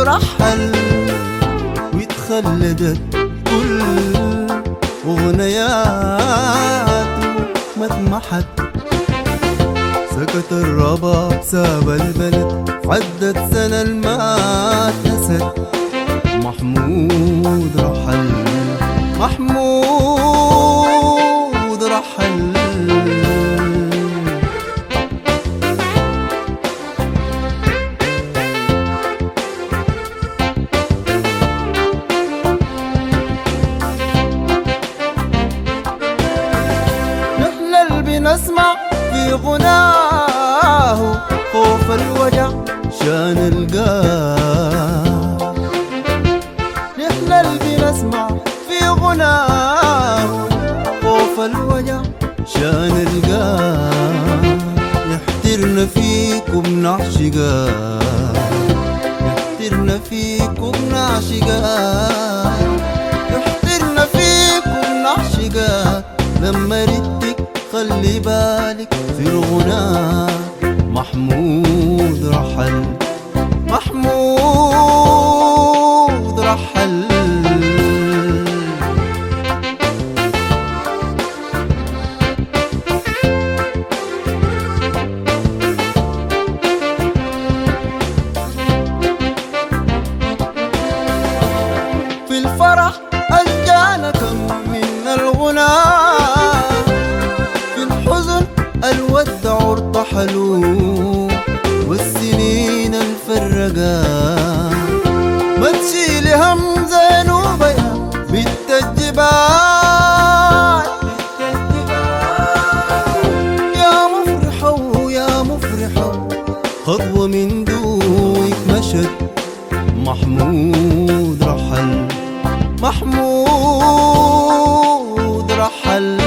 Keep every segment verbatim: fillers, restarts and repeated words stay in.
رحل واتخلدت كل أغنياته ما اتمحت. سكت الرباب ساب البلد عدت سنة المات نست. محمود رحل محمود رحل. نحن اللي بنسمع في غناه خوف الوجع شان القاه. نحن اللي بنسمع في غناه خوف الوجع شان القاه. يحترنا فيكم نعشقاه يحترنا فيكم نعشقاه يحترنا فيكم نعشقاه. لما ردك خلي بالك في الغناء. محمود رحل محمود رحل. في الفرح أشجعنا كم من الغناء. في الحزن الودع ارتحلوا والسنين الفرقا. ما تشيل هم زينوبيا بنت الجبال. يا مفرحة ويا مفرحة خطوة من دوك مشت. محمود رحل محمود رحل.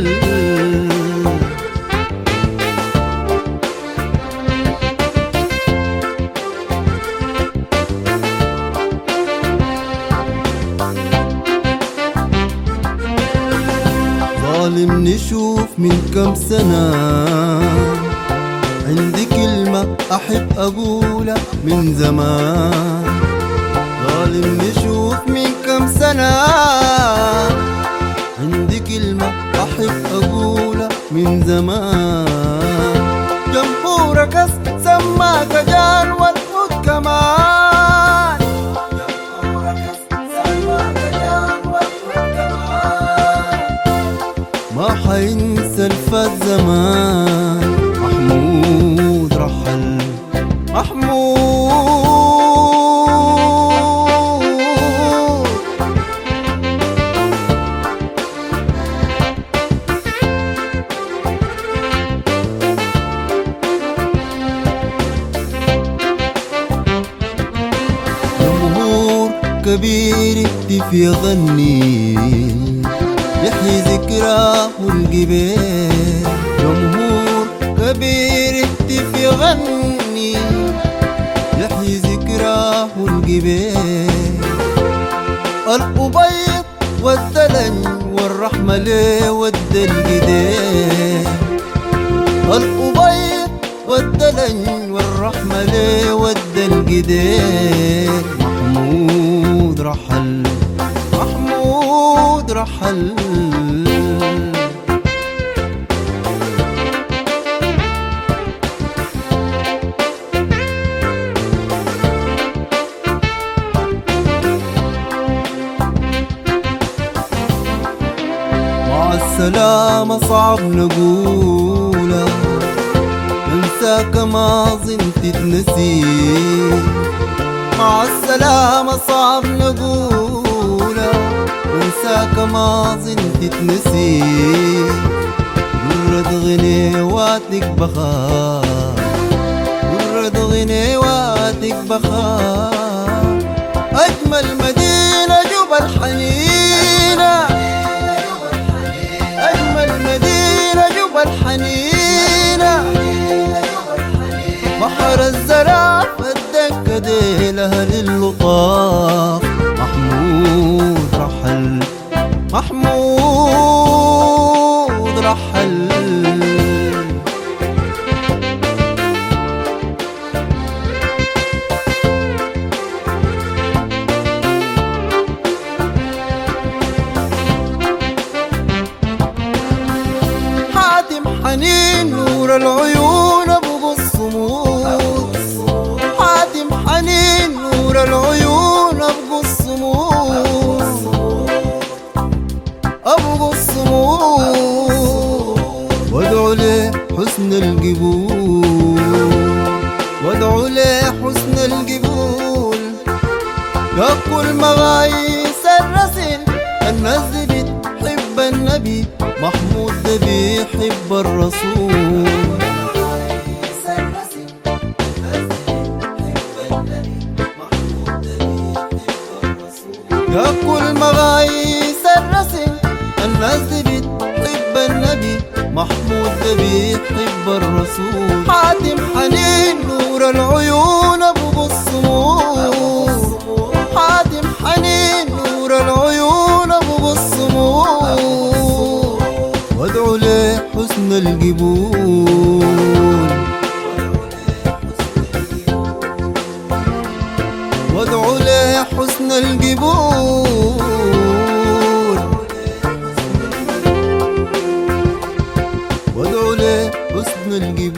ظالم نشوف من كم سنة عندي كلمة أحب أقولها من زمان. ظالم نشوف من كم سنة عندي كلمة أحب أقولها من زمان. جمهورك سماك جان والحب كمان. جمهورك سماك جان والحب كمان. ما حينسى الفات زمان. محمود رحل محمود. جمهور كبير يكتف يغني يحيي ذكراه الجبال. جمهور كبير يهتف يغني يحيي ذكراه الجبال. الأبيض والدلن والرحمة ليه ودى الجدال. الأبيض والدلن والرحمة ليه ودى الجدال. محمود رحل محمود رحل. مع السلامة صعب نقولها ننساك ما ظن تتنسي. مع السلامة صعب نقولها ننساك ما ظن تتنسي. ورد غنيواتك بخار ورد غنيواتك بخار. أجمل مدينة جبل حنينة أجمل مدينة جبل حنينة. بحر الزرع الدكة دي لأهل اللطاف. محمود رحل محمود رحل. نور العيون أبغى الصمود، حاتم حنين نور العيون أبغى الصمود، أبغى الصمود. وادعو لحسن القبول، وادعو لحسن القبول. يا كل مغايس الرسل الناس دي بتحب النبي، محمود ده بيحب الرسول. يا كل مغايس الرسل الناس دي بتحب النبي، محمود ده بيحب الرسول. حاتم حنين نور العيون أبغى الصمود، حاتم حنين نور العيون أبغى الصمود. وادعو لحسن القبول، وادعو لحسن القبول، وادعو لحسن القبول.